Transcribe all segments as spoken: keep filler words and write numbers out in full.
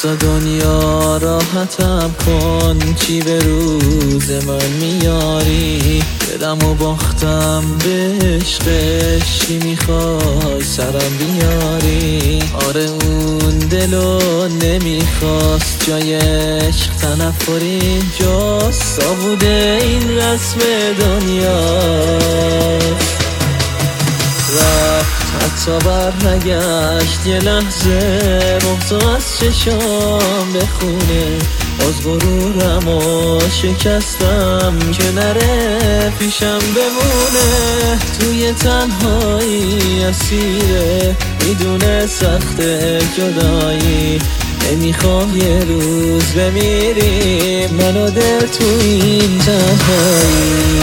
بسا دنیا راحتم کن، چی به روز من میاری؟ دلمو باختم به عشقش، چی میخوای سرم بیاری؟ آره اون دلو نمیخواست، جای عشق تنفر اینجاست، بوده این رسم دنیاست. رفت حتی بر نگشت، یه لحظه بغضو از چشام بخونه، باز غرورم و شکستم که نره پیشم بمونه. توی تنهایی اسیره، میدونه سخت جدایی، نمیخوام یه روز بمیریم من و دل تو این تنهایی.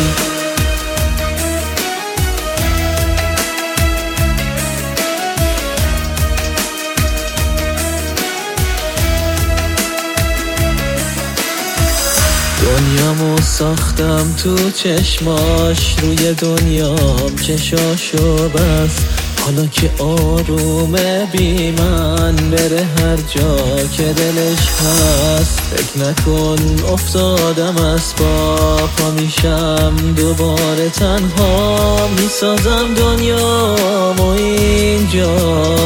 دنیامو ساختم تو چشماش، روی دنیام چشاشو بس، حالا که آرومه بی من بره هر جا که دلش هست. فکر نکن افتادم از پا، پا میشم دوباره تنها، میسازم دنیامو اینجا.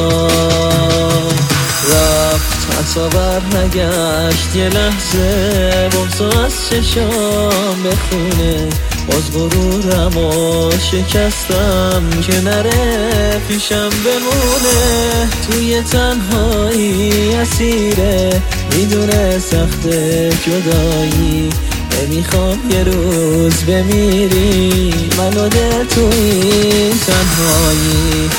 رفت حتی بر نگشت، یه لحظه بغضو از چشام بخونه، باز غرورم و شکستم که نره پیشم بمونه. توی تنهایی اسیره، میدونه سخت جدایی، نمیخوام یه روز بمیری من و دل تو این تنهایی.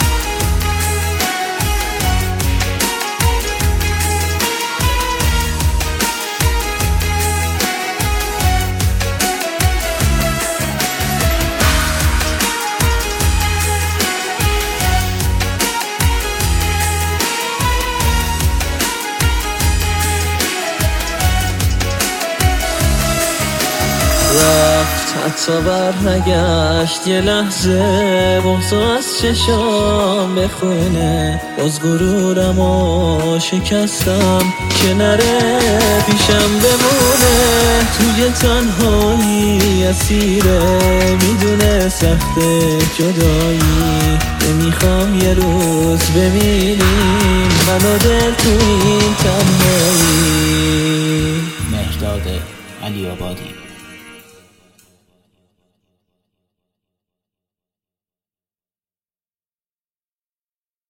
رفت حتی بر نگشت، یه لحظه بغضو از چشام بخونه، باز غرورم و شکستم که نره پیشم بمونه. توی تنهایی اسیره، میدونه سخت جدایی، نمیخوام یه روز بمیریم من و دل تو این تنهایی. مهرداد علی آبادی.